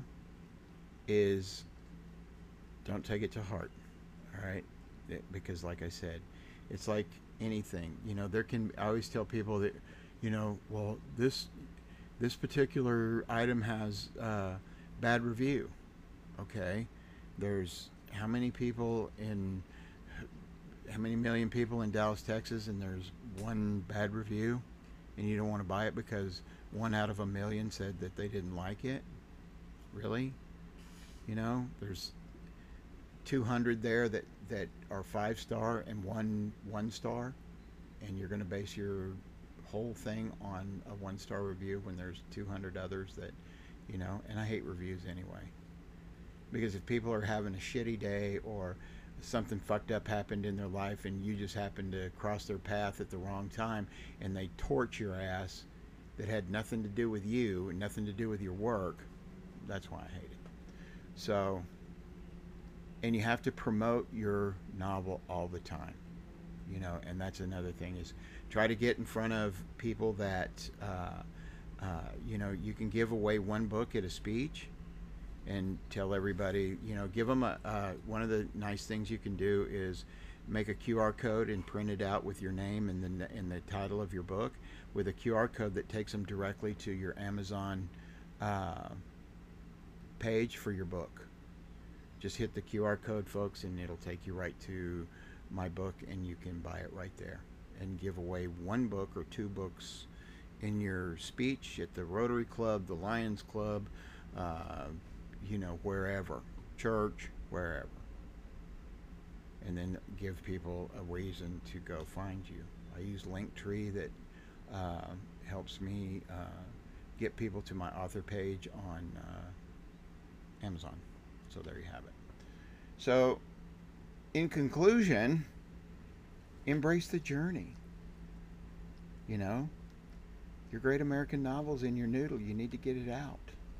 is don't take it to heart. All right, it, because like I said, it's like anything. You know, there can. I always tell people that, you know, well, this this particular item has uh, bad review. Okay, there's how many people in how many million people in Dallas, Texas, and there's one bad review, and you don't want to buy it because one out of a million said that they didn't like it. Really? You know, there's two hundred there that that are five star and one one star, and you're going to base your whole thing on a one star review when there's two hundred others that, you know, and I hate reviews anyway. Because if people are having a shitty day or something fucked up happened in their life and you just happened to cross their path at the wrong time and they torch your ass that had nothing to do with you and nothing to do with your work, that's why I hate it. So, and you have to promote your novel all the time, you know, and that's another thing is try to get in front of people that, uh, uh, you know, you can give away one book at a speech and tell everybody, you know, give them a, uh, one of the nice things you can do is make a Q R code and print it out with your name and the, and the title of your book with a Q R code that takes them directly to your Amazon uh, page for your book. Just hit the Q R code, folks, and it'll take you right to my book and you can buy it right there and give away one book or two books in your speech at the Rotary Club, the Lions Club, uh, you know, wherever, church, wherever, and then give people a reason to go find you. I use Linktree that uh, helps me uh, get people to my author page on uh, Amazon. So there you have it. So, in conclusion, embrace the journey. You know, your great American novel's in your noodle. You need to get it out.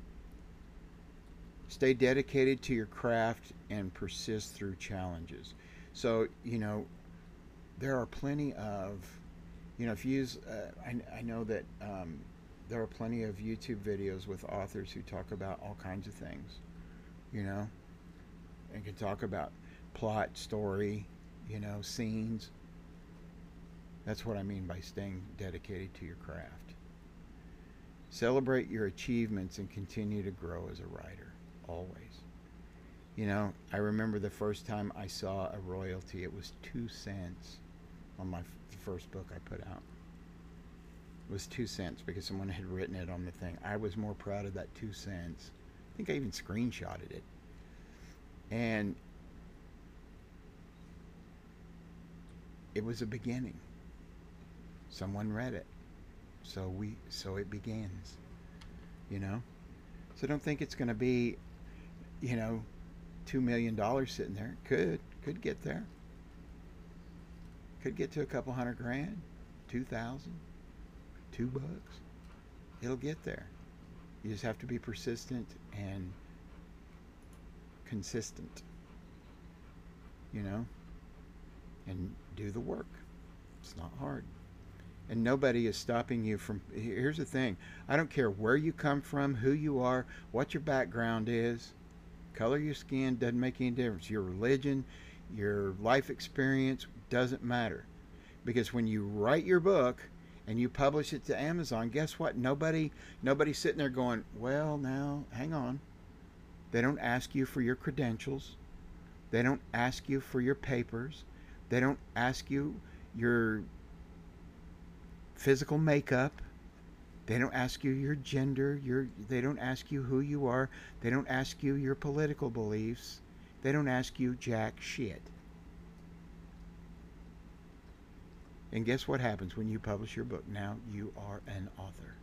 Stay dedicated to your craft and persist through challenges. So, you know, there are plenty of, you know, if you use, uh, I, I know that um, there are plenty of YouTube videos with authors who talk about all kinds of things, you know, and can talk about plot, story, you know, scenes. That's what I mean by staying dedicated to your craft. Celebrate your achievements and continue to grow as a writer. Always. You know, I remember the first time I saw a royalty, it was two cents on my f- the first book I put out. It was two cents because someone had written it on the thing. I was more proud of that two cents. I think I even screenshotted it. And it was a beginning. Someone read it. So we so it begins. You know? So don't think it's going to be, you know, two million dollars sitting there. Could. Could get there. Could get to a couple hundred grand. Two thousand. Two bucks. It'll get there. You just have to be persistent and consistent. You know? And do the work. It's not hard. And nobody is stopping you from, here's the thing, I don't care where you come from, who you are, what your background is, color of your skin doesn't make any difference. Your religion, your life experience doesn't matter. Because when you write your book and you publish it to Amazon, guess what? Nobody, nobody's sitting there going, well, now, hang on. They don't ask you for your credentials. They don't ask you for your papers. They don't ask you your physical makeup. They don't ask you your gender. Your, they don't ask you who you are. They don't ask you your political beliefs. They don't ask you jack shit. And guess what happens when you publish your book? Now you are an author.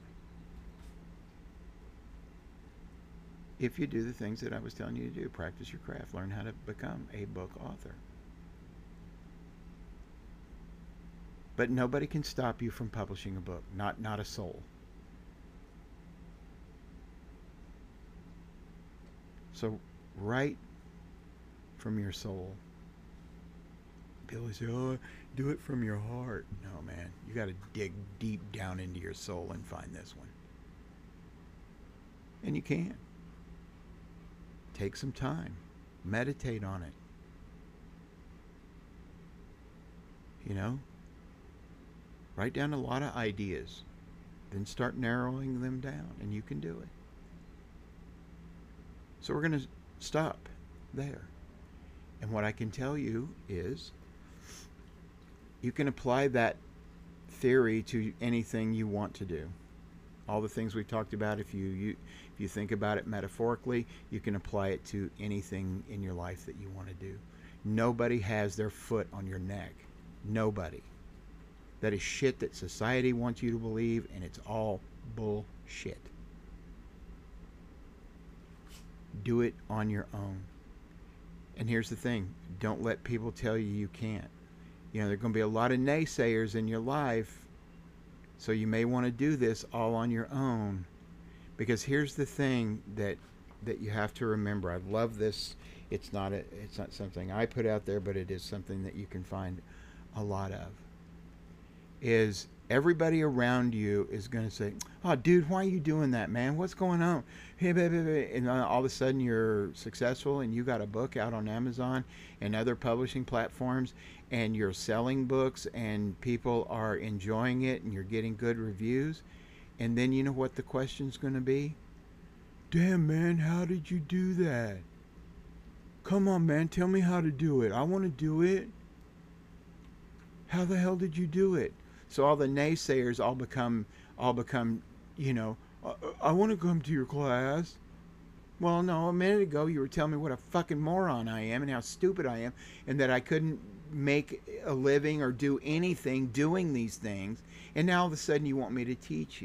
If you do the things that I was telling you to do, practice your craft, learn how to become a book author. But nobody can stop you from publishing a book, not not a soul. So write from your soul. People say, "Oh, do it from your heart." No, man, you got to dig deep down into your soul and find this one. And you can. Take some time. Meditate on it. You know? Write down a lot of ideas. Then start narrowing them down, and you can do it. So we're going to stop there. And what I can tell you is you can apply that theory to anything you want to do. All the things we talked about, if you, you if you think about it metaphorically, you can apply it to anything in your life that you want to do. Nobody has their foot on your neck. Nobody. That is shit that society wants you to believe, and it's all bullshit. Do it on your own. And here's the thing, don't let people tell you you can't. You know, there are going to be a lot of naysayers in your life, so you may want to do this all on your own. Because here's the thing that that you have to remember. I love this. It's not a, it's not something I put out there, but it is something that you can find a lot of. Is everybody around you is going to say, "Oh, dude, why are you doing that, man? What's going on?" And all of a sudden you're successful and you got a book out on Amazon and other publishing platforms, and you're selling books and people are enjoying it and you're getting good reviews. And then you know what the question's going to be? "Damn, man, how did you do that? Come on, man, tell me how to do it. I want to do it. How the hell did you do it?" So all the naysayers all become, all become, you know, I, I want to come to your class. Well, no, a minute ago you were telling me what a fucking moron I am and how stupid I am and that I couldn't make a living or do anything doing these things. And now all of a sudden you want me to teach you.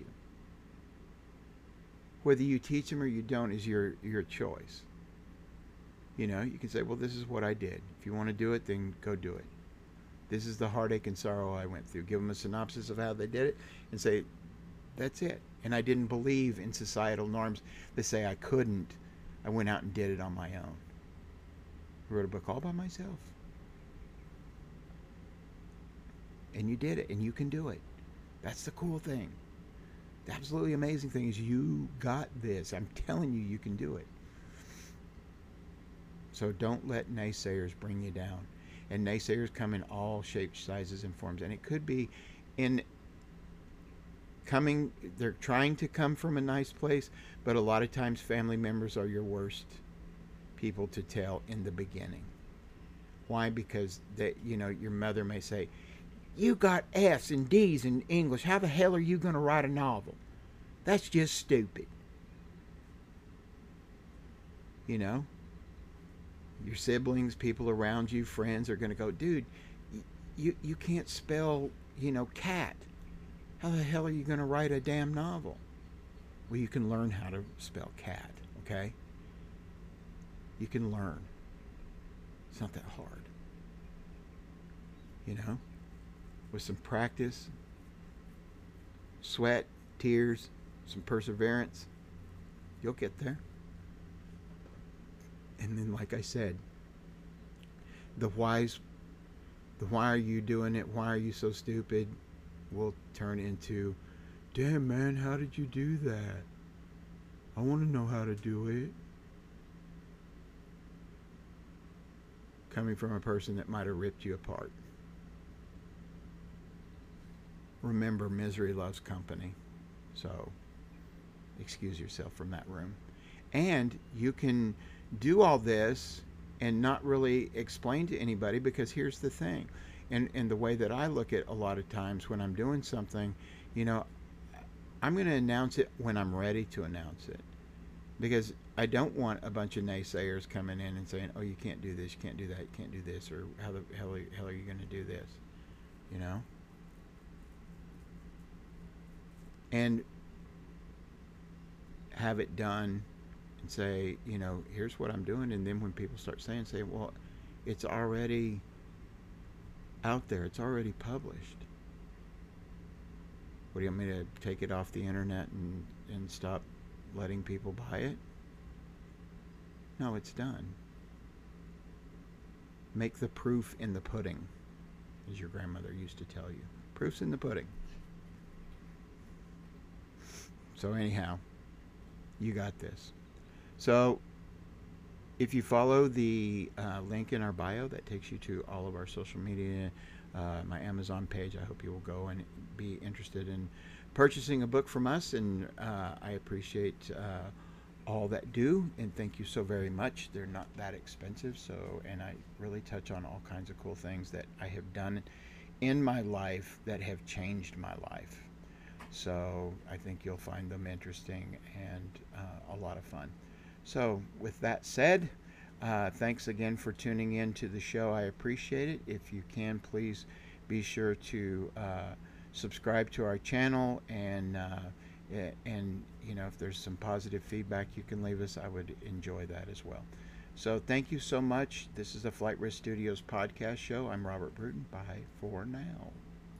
Whether you teach them or you don't is your, your choice. You know, you can say, well, this is what I did. If you want to do it, then go do it. This is the heartache and sorrow I went through. Give them a synopsis of how they did it and say, that's it. And I didn't believe in societal norms that say I couldn't. I went out and did it on my own. I wrote a book all by myself. And you did it, and you can do it. That's the cool thing. The absolutely amazing thing is you got this. I'm telling you, you can do it. So don't let naysayers bring you down. And naysayers come in all shapes, sizes, and forms. And it could be in coming, they're trying to come from a nice place, but a lot of times family members are your worst people to tell in the beginning. Why? Because that, you know, your mother may say, "You got F's and D's in English. How the hell are you going to write a novel? That's just stupid." You know? Your siblings, people around you, friends are going to go, "Dude, you you can't spell, you know, cat. How the hell are you going to write a damn novel?" Well, you can learn how to spell cat, okay? You can learn. It's not that hard. You know? With some practice, sweat, tears, some perseverance, you'll get there. And then, like I said, the whys, the why are you doing it, why are you so stupid, will turn into, "Damn, man, how did you do that? I want to know how to do it." Coming from a person that might have ripped you apart. Remember, misery loves company. So, excuse yourself from that room. And you can do all this and not really explain to anybody, because here's the thing. And, and the way that I look at a lot of times when I'm doing something, you know, I'm going to announce it when I'm ready to announce it, because I don't want a bunch of naysayers coming in and saying, "Oh, you can't do this, you can't do that, you can't do this," or "How the hell, are- hell are you going to do this?" You know, and have it done and say, you know, here's what I'm doing, and then when people start saying, say, "Well, it's already out there, it's already published. What do you want me to take it off the internet and and stop letting people buy it?" No, it's done. Make the proof in the pudding, as your grandmother used to tell you. Proof's in the pudding. So anyhow, you got this. So if you follow the uh, link in our bio, that takes you to all of our social media, uh, my Amazon page. I hope you will go and be interested in purchasing a book from us. And uh, I appreciate uh, all that do, and thank you so very much. They're not that expensive, so and I really touch on all kinds of cool things that I have done in my life that have changed my life. So I think you'll find them interesting and uh, a lot of fun. So with that said, uh, thanks again for tuning in to the show. I appreciate it. If you can, please be sure to uh, subscribe to our channel, and uh, and you know, if there's some positive feedback you can leave us, I would enjoy that as well. So thank you so much. This is the Flight Risk Studios podcast show. I'm Robert Bruton. Bye for now.